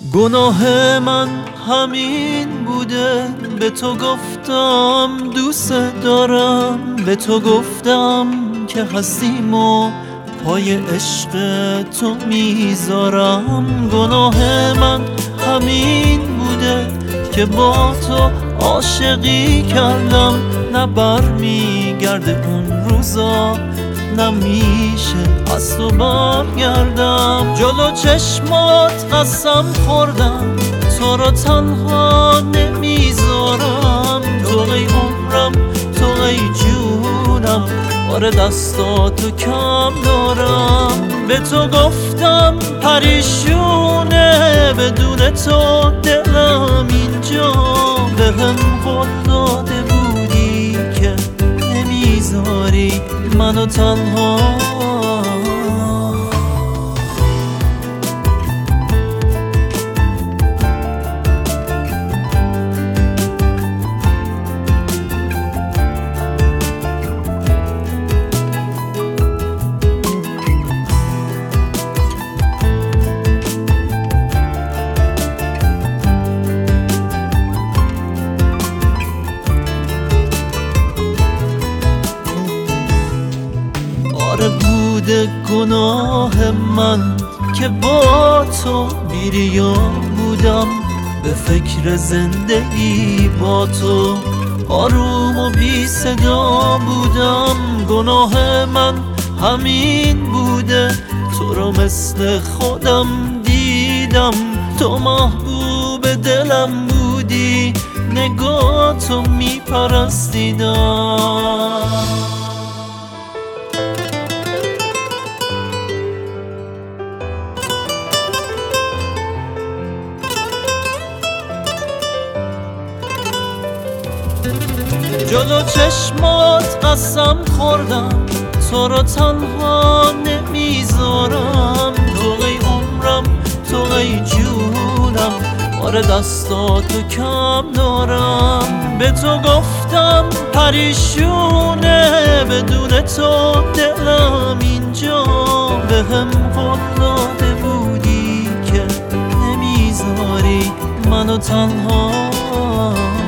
گناه من همین بوده، به تو گفتم دوست دارم، به تو گفتم که هستیم و پای عشق تو میذارم. گناه من همین بوده که با تو عاشقی کردم، نه بر میگرده اون روزا، نمیشه از تو برگردم. جلو چشمات قسم خوردم تو رو تنها نمیذارم. تو ای عمرم، تو ای جونم، بار دستاتو کم دارم. به تو گفتم پریشونه، بدون تو دلم اینجا. بهم قول داده بودی که نمیذاری منو تنها. آره بوده گناه من که با تو بیریا بودم، به فکر زندگی با تو آروم و بی صدا بودم. گناه من همین بوده، تو رو مثل خودم دیدم، تو محبوب دلم بودی، نگاه تو میپرستیدم. جلو چشمات قسم خوردم تو رو تنها نمیذارم. تو ای عمرم، تو ای جونم، بار دستاتو کم دارم. به تو گفتم پریشونه، بدون تو دلم اینجا. بهم قول داده بودی که نمیذاری منو تنها.